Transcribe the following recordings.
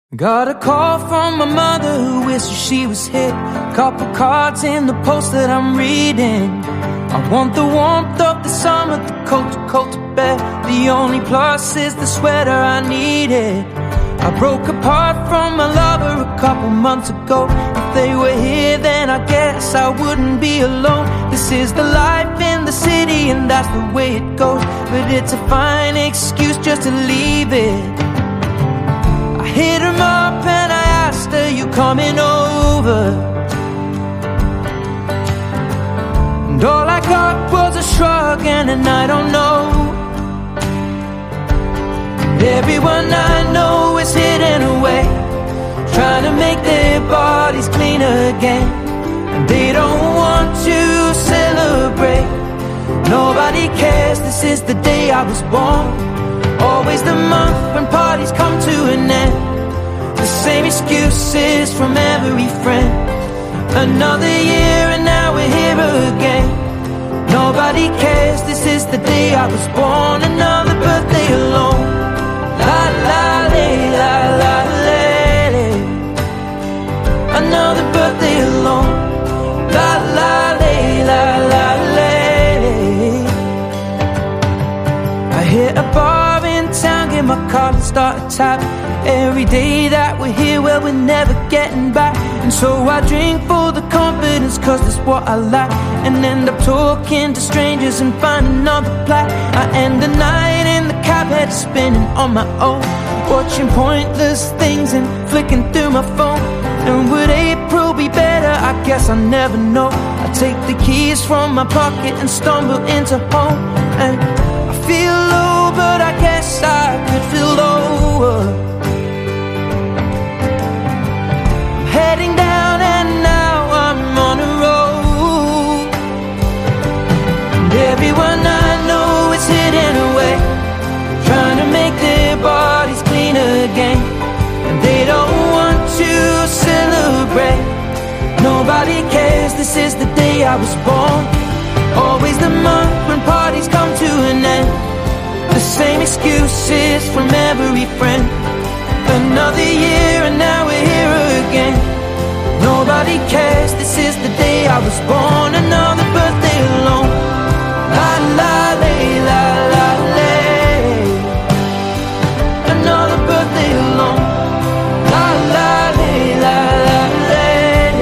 Got a call from my mother who wishes she was here. Couple cards in the post that I'm reading. I want the warmth of the summer, the coat to bear. The only plus is the sweater I needed. I broke apart from my lover a couple months ago. If they were here then I guess I wouldn't be alone. This is the life in the city and that's the way it goes. But it's a fine excuse just to leave it. Hit her up and I asked her, you coming over? And all I got was a shrug and an I don't know. And everyone I know is hidden away, trying to make their bodies clean again. And they don't want to celebrate. Nobody cares, this is the day I was born. Always the month when parties come to an end. The same excuses from every friend. Another year and now we're here again. Nobody cares, this is the day I was born. Another birthday alone. La la lay, la la lay. Another birthday alone. La la lay, la la lay. I hit a bar in town, get my car and start a tap. Every day that we're here, well, we're never getting back. And so I drink for the confidence, cause that's what I lack. And end up talking to strangers and find another plaque. I end the night in the cab, head spinning on my own, watching pointless things and flicking through my phone. And would April be better? I guess I never know. I take the keys from my pocket and stumble into home. And I feel low, but I guess I could feel lower. Heading down and now I'm on a road. And everyone I know is hidden away, trying to make their bodies clean again. And they don't want to celebrate. Nobody cares, this is the day I was born. Always the month when parties come to an end. The same excuses from every friend. Another year and now we're here again. Nobody cares, this is the day I was born. Another birthday alone. La la lay, la la lay. Another birthday alone. La la lay, la la lay.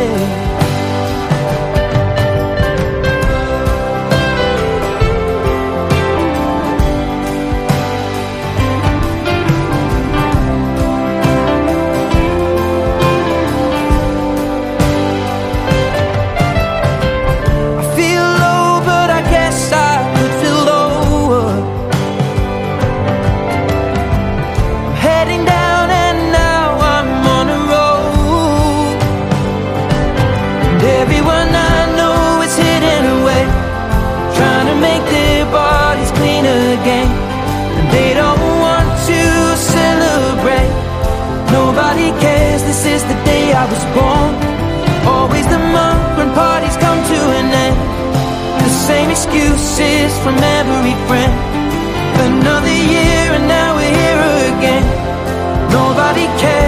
Nobody cares, this is the day I was born. Always the month when parties come to an end. The same excuses from every friend. Another year and now we're here again. Nobody cares.